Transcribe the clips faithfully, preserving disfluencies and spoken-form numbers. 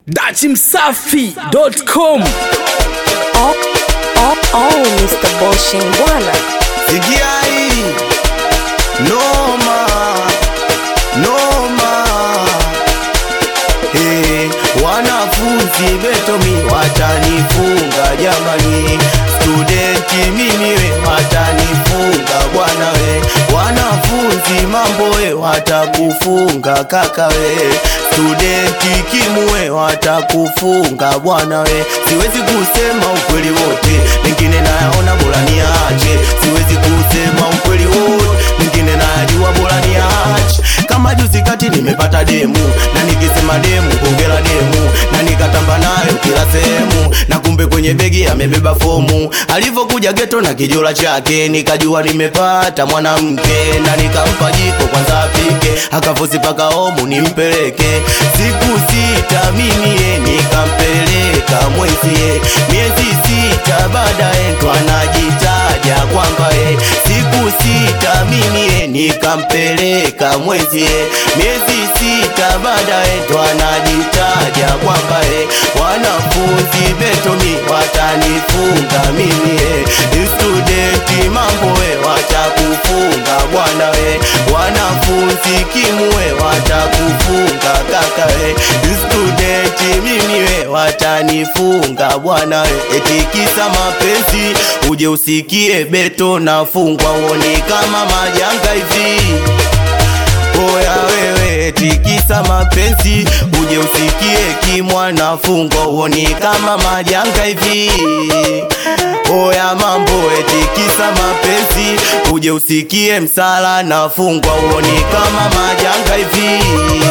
Dachi Msafi dot com. Oh, oh, oh, Mister Boshin bwana. Sikia hii Noma Noma Hey, wanafunzi betomi watanifunga jamani. Studenti mimi we watanifunga bwana we. Wanafunzi mambo we watakufunga kaka we. Studenti kimwe watakufunga bwana we. Siwezi kusema ukweli wote, mengine nayaona bora niache. Siwezi kusema ukweli wote, mengine najua bora niache. Kama juzi kati nimepata demu, na nikisema demu kongela demu, na nikatamba nayo kila sehemu, na kumbe kwenye begi amebeba fomu. Alivyokuja geto na kijola chake, nikajua nimepata mwanamke, na nikampa jiko kwanza apike, akafosi paka omu nimpeleke. Siku sita mimi ye nikampeleka mwenzie, miezi sita baadaye ndo anajitaja kwamba ye. Siku sita mimi ye nikampeleka mwenzie, miezi sita baadaye ndo anajitaja kwamba ye. Wanafunzi betomi watanifunga mimi ye. Studenti mambo we watakufunga bwana we. Wanafunzi kimwe watakufunga kaka we. Studenti mimi we watanifunga bwana we. Eti kisa mapenzi uje usikie beto nafungwa, uone kama majanga hivi. Oya wewe eti kisa mapenzi uje usikie kimwa nafungwa, uone kama majanga hivi. Oya mambo eti kisa mapenzi uje usikie msala nafungwa, uone kama majanga hivi.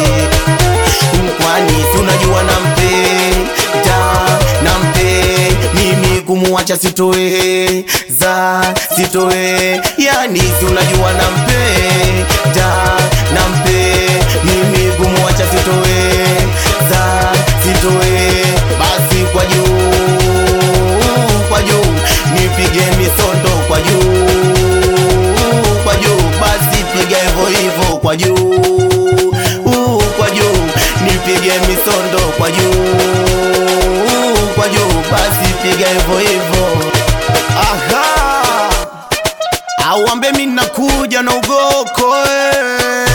Kwani si unajua nampenda, nampe mimi kumuacha sitoe za sitoe. Yani si unajua nampenda, nampe mimi kumuacha sitoe za sitoe. Basi kwa juu kwa juu nipige misondo kwa juu kwa juu. Basi piga hivyo hivyo kwa juu kwa juu nipige misondo kwa juu kwa juu. Basi piga hivyo hivyo. Aha, auambe mimi nakuja na ugoko eh.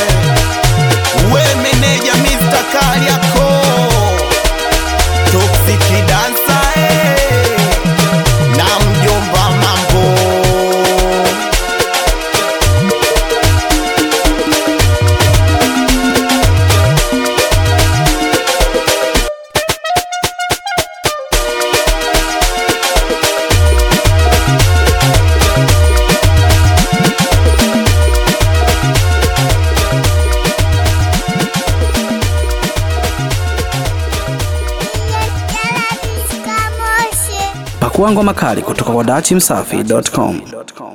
We meneja Mister Kariako Toxic dancer eh. Na mjomba mambo Pakua ngoma kali kutoka kwa Dachi Msafi dot com.